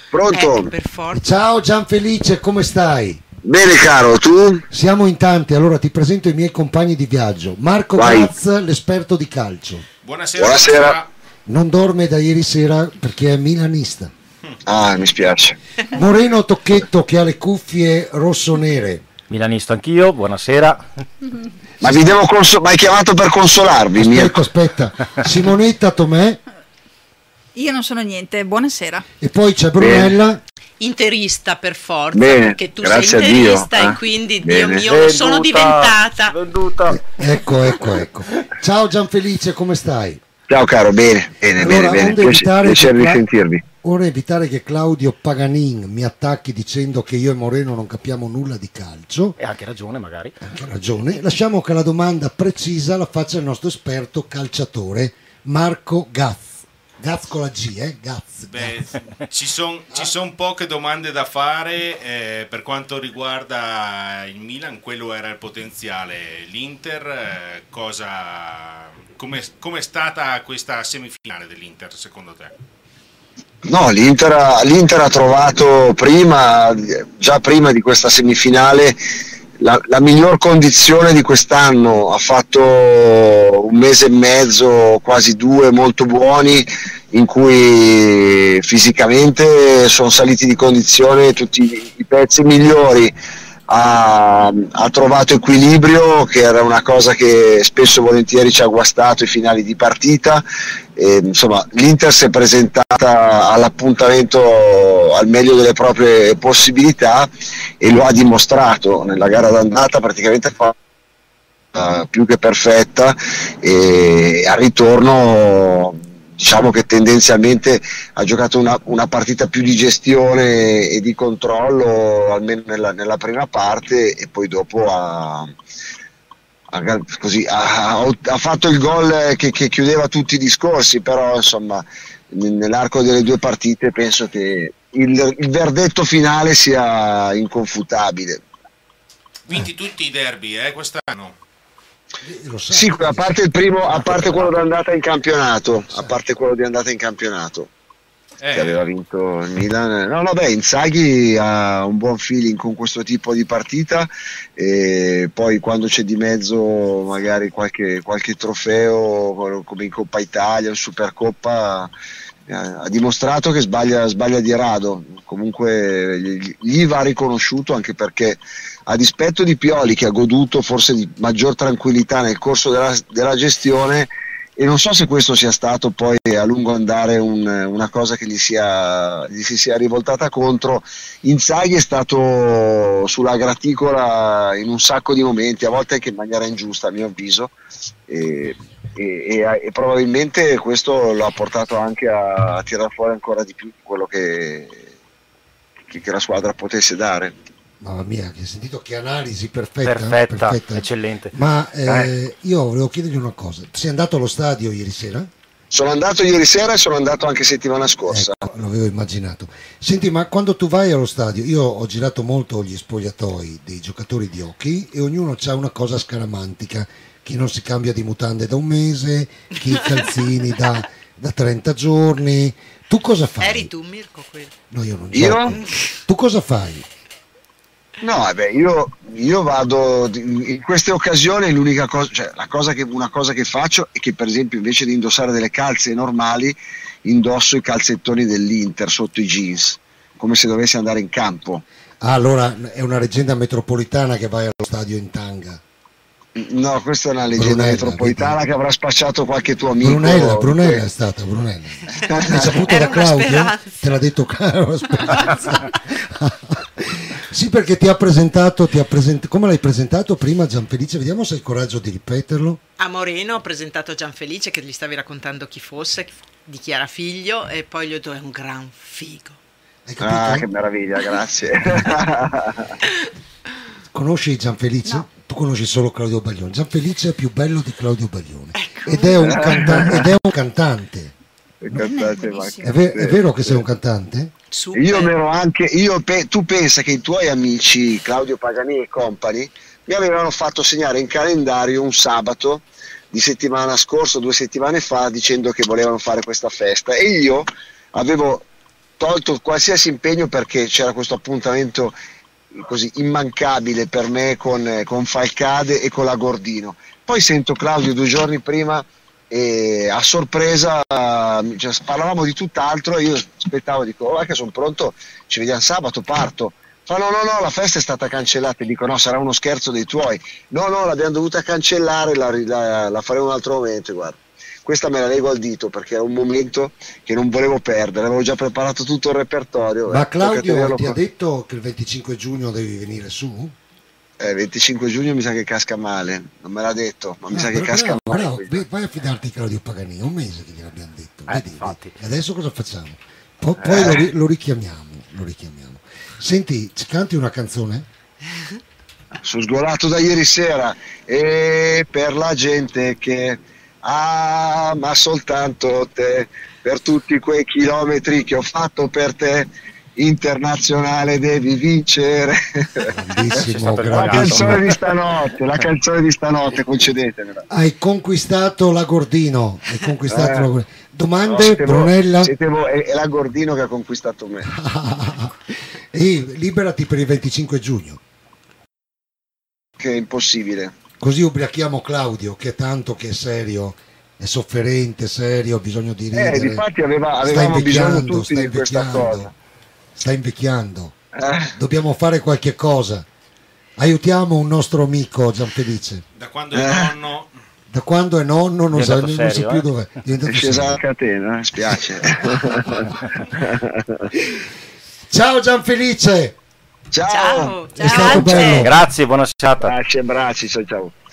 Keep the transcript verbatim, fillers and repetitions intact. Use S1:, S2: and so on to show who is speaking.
S1: Pronto?
S2: Eh, per forza.
S3: Ciao Gianfelice, come stai?
S1: Bene caro, tu?
S3: Siamo in tanti, allora ti presento i miei compagni di viaggio. Marco
S1: Vai.
S3: Gaz, l'esperto di calcio.
S4: Buonasera.
S1: Buonasera.
S4: buonasera.
S3: Non dorme da ieri sera perché è milanista.
S1: Ah, mi spiace.
S3: Moreno Tocchetto che ha le cuffie rosso-nere.
S5: Milanista anch'io, buonasera.
S1: Ma vi devo conso- ma hai chiamato per consolarvi,
S3: Aspetta,
S1: Mirko?
S3: aspetta. Simonetta Tomè
S6: Io non sono niente, buonasera.
S3: e poi c'è Brunella.
S2: Interista per forza,
S1: Bene,
S2: perché tu
S1: grazie
S2: sei
S1: a Dio,
S2: interista
S1: eh.
S2: e quindi,
S1: Bene.
S2: Dio mio, lo sono diventata.
S5: Venduta.
S3: Ecco, ecco, ecco. Ciao Gianfelice, come stai?
S1: Ciao caro, bene, bene,
S3: Allora,
S1: bene, bene.
S3: onde
S1: Piace-
S3: evitare
S1: piacere
S3: che
S1: di
S3: Cla-
S1: sentirvi.
S3: Ora evitare che Claudio Paganin mi attacchi dicendo che io e Moreno non capiamo nulla di calcio.
S5: E anche ragione magari.
S3: Anche ragione. Lasciamo che la domanda precisa la faccia il nostro esperto calciatore Marco Gaz. Gaz con la G, eh? Gaz.
S4: Beh,
S3: Gaz.
S4: ci sono ci son poche domande da fare eh, per quanto riguarda il Milan, quello era il potenziale. L'Inter, eh, cosa, come è stata questa semifinale dell'Inter secondo te?
S1: No, l'Inter ha, l'Inter ha trovato prima, già prima di questa semifinale, la, la miglior condizione di quest'anno. Ha fatto un mese e mezzo, quasi due, molto buoni, in cui fisicamente sono saliti di condizione tutti i pezzi migliori. Ha, ha trovato equilibrio, che era una cosa che spesso e volentieri ci ha guastato i finali di partita. E, insomma, l'Inter si è presentata all'appuntamento al meglio delle proprie possibilità e lo ha dimostrato nella gara d'andata, praticamente fa uh, più che perfetta, e al ritorno diciamo che tendenzialmente ha giocato una, una partita più di gestione e di controllo, almeno nella, nella prima parte, e poi dopo ha, ha, così, ha, ha fatto il gol che, che chiudeva tutti i discorsi. Però insomma nell'arco delle due partite penso che il, il verdetto finale sia inconfutabile.
S4: Vinti tutti i derby eh, quest'anno?
S3: Lo sai.
S1: Sì, a parte il primo, a parte quello di andata in campionato, a parte quello di andata in campionato che
S4: Eh,
S1: aveva vinto il Milan. No, no, beh, Inzaghi ha un buon feeling con questo tipo di partita, e poi quando c'è di mezzo magari qualche, qualche trofeo come in Coppa Italia o Supercoppa, eh, ha dimostrato che sbaglia, sbaglia di rado. Comunque gli, gli va riconosciuto, anche perché a dispetto di Pioli, che ha goduto forse di maggior tranquillità nel corso della, della gestione, e non so se questo sia stato poi a lungo andare un, una cosa che gli, sia, gli si sia rivoltata contro, Inzaghi è stato sulla graticola in un sacco di momenti, a volte anche in maniera ingiusta a mio avviso, e, e, e, e probabilmente questo lo ha portato anche a, a tirare fuori ancora di più quello che, che, che la squadra potesse dare.
S3: Mamma mia, che hai sentito che analisi perfetta.
S5: Perfetta,
S3: perfetta.
S5: eccellente.
S3: Ma eh,
S1: Eh.
S3: io volevo chiedergli una cosa. Sei andato allo stadio ieri sera?
S1: Sono andato ieri sera e sono andato anche settimana scorsa.
S3: Ecco, l'avevo immaginato. Senti, ma quando tu vai allo stadio, io ho girato molto gli spogliatoi dei giocatori di hockey e ognuno ha una cosa scaramantica. Chi non si cambia di mutande da un mese, chi i calzini da, da trenta giorni. Tu cosa fai?
S2: Eri tu, Mirko, quello.
S3: No, io non
S1: Io?
S3: gioco. Tu cosa fai?
S1: No, beh, io, io vado in queste occasioni, l'unica cosa, cioè la cosa che, una cosa che faccio è che, per esempio, invece di indossare delle calze normali, indosso i calzettoni dell'Inter sotto i jeans, come se dovessi andare in campo.
S3: Ah, allora è una leggenda metropolitana che vai allo stadio in tanga.
S1: No, questa è una leggenda
S3: Brunella,
S1: metropolitana
S3: vedi?
S1: che avrà spacciato qualche tuo amico.
S3: Brunella, Brunella
S1: che-
S3: è stata, Brunella. L'hai saputo
S2: Era
S3: da
S2: una
S3: Claudio?
S2: speranza.
S3: Te l'ha detto caro, speranza. Sì, perché ti ha presentato, ti ha present- come l'hai presentato prima Gianfelice? Vediamo se hai il coraggio di ripeterlo.
S2: A Moreno ho presentato Gianfelice, che gli stavi raccontando chi fosse, di chi era figlio, e poi gli ho detto è un gran figo.
S3: Hai capito?
S1: Ah, che meraviglia, grazie.
S3: Conosci Gianfelice?
S6: No.
S3: Tu conosci solo Claudio Baglione. Gianfelice è più bello di Claudio Baglione.
S2: Ecco.
S3: Ed, è un canta- ed è un cantante.
S1: Cantate,
S6: benissimo.
S3: È, ve- è vero che sei un cantante?
S2: Super.
S1: Io mi ero anche, io pe- tu pensa che i tuoi amici Claudio Pagani e compagni mi avevano fatto segnare in calendario un sabato di settimana scorsa, due settimane fa, dicendo che volevano fare questa festa, e io avevo tolto qualsiasi impegno perché c'era questo appuntamento così immancabile per me con, con Falcade e con la Gordino. Poi sento Claudio due giorni prima e a sorpresa, cioè, parlavamo di tutt'altro e io aspettavo, dico oh, che sono pronto, ci vediamo sabato, parto. Fa no no no, la festa è stata cancellata. E dico no, sarà uno scherzo dei tuoi. No no, l'abbiamo dovuta cancellare, la, la, la faremo un altro momento. Guarda, questa me la leggo al dito perché era un momento che non volevo perdere, avevo già preparato tutto il repertorio.
S3: Ma
S1: eh,
S3: Claudio ti ha detto che il venticinque giugno devi venire su?
S1: Eh, venticinque giugno mi sa che casca male, non me l'ha detto, ma mi
S3: Ah,
S1: sa che
S3: però,
S1: casca
S3: però,
S1: male.
S3: però, vai a fidarti di Claudio Pagani, è un mese che gliel'abbiamo detto.
S5: Eh,
S3: Vedi,
S5: infatti.
S3: vedi. Adesso cosa facciamo? Po- poi lo, ri- lo richiamiamo, lo richiamiamo. Senti, ci canti una canzone?
S1: Sono sgolato da ieri sera e per la gente che ama soltanto te, per tutti quei chilometri che ho fatto per te, internazionale devi vincere.
S3: Bellissimo,
S1: La
S3: grandissimo.
S1: canzone di stanotte, la canzone di stanotte, concedetemela.
S3: Hai conquistato la Gordino, hai conquistato
S1: Eh.
S3: la Gordino. Domande,
S1: No, siete voi-
S3: Brunella?
S1: siete voi- è, è la Gordino che ha conquistato me.
S3: E liberati per il venticinque giugno.
S1: Che è impossibile.
S3: Così ubriachiamo Claudio, che è tanto che è serio, è sofferente, serio, ha bisogno di ridere.
S1: Eh, difatti aveva,
S3: Sta
S1: avevamo bisogno
S3: invecchiando,
S1: tutti
S3: sta
S1: di questa
S3: invecchiando.
S1: cosa.
S3: Sta invecchiando.
S1: Eh,
S3: Dobbiamo fare qualche cosa. Aiutiamo un nostro amico Gianfelice.
S4: Da quando è
S1: Eh.
S4: nonno
S3: Da quando è nonno non
S5: È
S3: sa,
S5: diventato
S3: non sa
S5: serio,
S3: più
S5: eh?
S3: dov'è. È diventato
S1: è scesa
S3: serio.
S1: la catena, eh, spiace.
S3: Ciao Gianfelice!
S1: Ciao.
S2: Ciao,
S3: È stato
S2: ciao.
S3: bello.
S5: Grazie, buona serata.
S1: Grazie, abbracci, ciao ciao.